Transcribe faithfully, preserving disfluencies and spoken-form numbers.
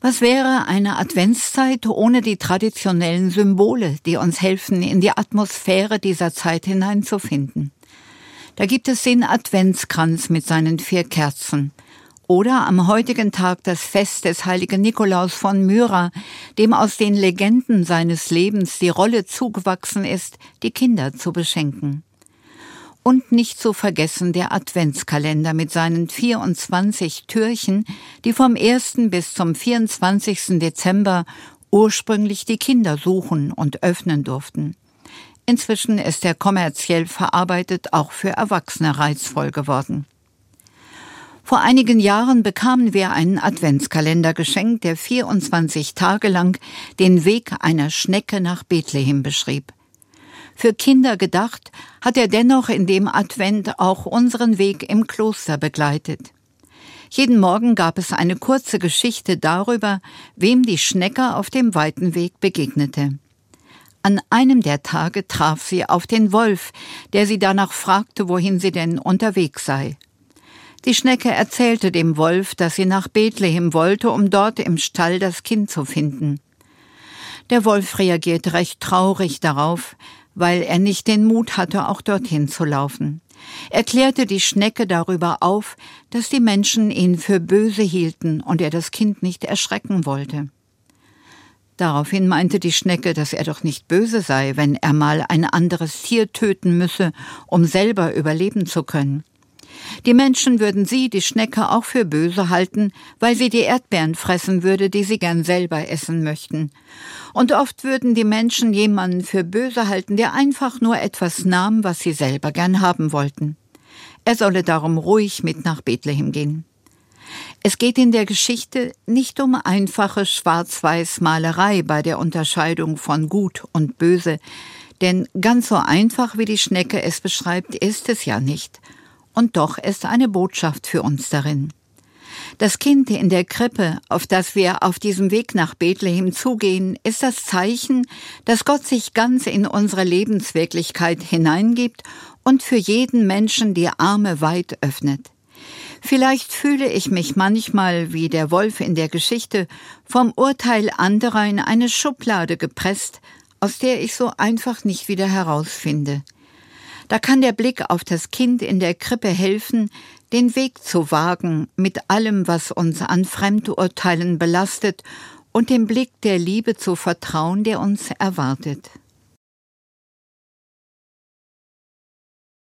Was wäre eine Adventszeit ohne die traditionellen Symbole, die uns helfen, in die Atmosphäre dieser Zeit hineinzufinden? Da gibt es den Adventskranz mit seinen vier Kerzen. Oder am heutigen Tag das Fest des heiligen Nikolaus von Myra, dem aus den Legenden seines Lebens die Rolle zugewachsen ist, die Kinder zu beschenken. Und nicht zu vergessen der Adventskalender mit seinen vierundzwanzig Türchen, die vom ersten bis zum vierundzwanzigsten Dezember ursprünglich die Kinder suchen und öffnen durften. Inzwischen ist er kommerziell verarbeitet auch für Erwachsene reizvoll geworden. Vor einigen Jahren bekamen wir einen Adventskalender geschenkt, der vierundzwanzig Tage lang den Weg einer Schnecke nach Bethlehem beschrieb. Für Kinder gedacht, hat er dennoch in dem Advent auch unseren Weg im Kloster begleitet. Jeden Morgen gab es eine kurze Geschichte darüber, wem die Schnecke auf dem weiten Weg begegnete. An einem der Tage traf sie auf den Wolf, der sie danach fragte, wohin sie denn unterwegs sei. Die Schnecke erzählte dem Wolf, dass sie nach Bethlehem wollte, um dort im Stall das Kind zu finden. Der Wolf reagierte recht traurig darauf, weil er nicht den Mut hatte, auch dorthin zu laufen. Er klärte die Schnecke darüber auf, dass die Menschen ihn für böse hielten und er das Kind nicht erschrecken wollte. Daraufhin meinte die Schnecke, dass er doch nicht böse sei, wenn er mal ein anderes Tier töten müsse, um selber überleben zu können. Die Menschen würden sie, die Schnecke, auch für böse halten, weil sie die Erdbeeren fressen würde, die sie gern selber essen möchten. Und oft würden die Menschen jemanden für böse halten, der einfach nur etwas nahm, was sie selber gern haben wollten. Er solle darum ruhig mit nach Bethlehem gehen. Es geht in der Geschichte nicht um einfache Schwarz-Weiß-Malerei bei der Unterscheidung von Gut und Böse, denn ganz so einfach, wie die Schnecke es beschreibt, ist es ja nicht. Und doch ist eine Botschaft für uns darin. Das Kind in der Krippe, auf das wir auf diesem Weg nach Bethlehem zugehen, ist das Zeichen, dass Gott sich ganz in unsere Lebenswirklichkeit hineingibt und für jeden Menschen die Arme weit öffnet. Vielleicht fühle ich mich manchmal, wie der Wolf in der Geschichte, vom Urteil anderer in eine Schublade gepresst, aus der ich so einfach nicht wieder herausfinde. Da kann der Blick auf das Kind in der Krippe helfen, den Weg zu wagen mit allem, was uns an Fremdurteilen belastet und dem Blick der Liebe zu vertrauen, der uns erwartet.